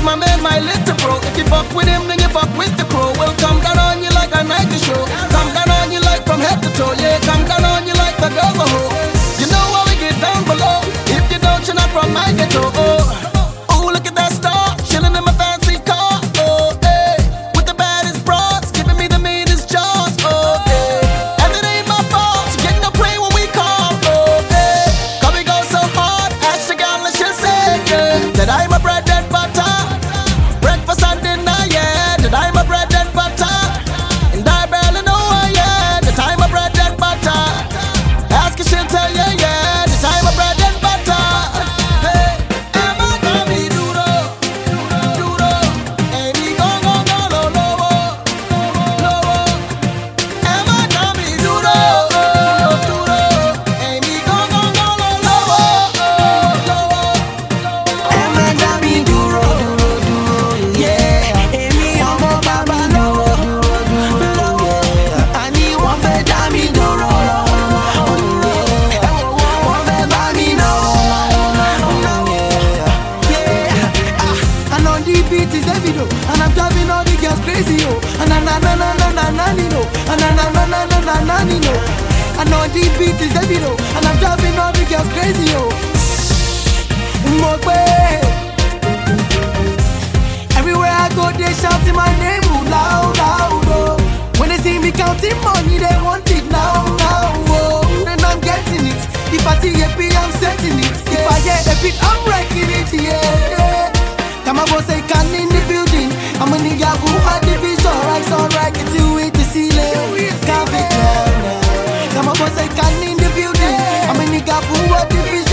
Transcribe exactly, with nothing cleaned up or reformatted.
my man, my little bro. If you fuck with him, then you fuck with the crew. We'll come down on you like a Nike show. Come down on you like from head to toe. Yeah, come down on you like the girls a hoe. You know how we get down below. If you don't, you're not from my ghetto. Oh, oh, look at that star, chilling in my fancy car. Oh, hey, with the baddest broads, giving me the meanest jaws. Oh, hey, and it ain't my fault. You get no play when we call. Oh, hey, cause we go so hard. Ask the girl and she'll say, yeah, that I'm a bread and butter. Breakfast and dinner, yeah, that I'm a bread and butter. And I barely know her, yeah, that I'm a bread and butter. Ask her, she'll tell you, yeah, that I'm a bread and butter. Hey, am I gonna be duro, duro? Ain't me gon' go go low, low, low. Am I gonna be duro, duro? Ain't me gon' go go low, low, low. Am I gonna be duro, duro, duro, yeah. Èmi ọmọ bàbá lọ́wọ́, yeah. Àní wọ́n fẹ́ dá mi dúró, yeah. Wọ́n fẹ́ bá mi náwó, yeah. Ah, and on the beat is Davido, and I'm driving all the girls crazy, oh. And na na na na na na na nino, and na na na na na na na nino. And on the beat is Davido, and I'm driving all the girls crazy, oh. Mo pe. Everywhere I go, they shouting my name, oh, loud, loud, oh. When they see me counting money, they want it now, now, oh. And I'm getting it. If I see a beat, I'm setting it. If I hear a beat, I'm wrecking it, yeah, yeah. Come on, boss, I can in the building. I'm a nigga who had the vision, right, so right, get to it, the ceiling. Can't be down now. Come on, boss, I can in the building. I'm a nigga who had the vision.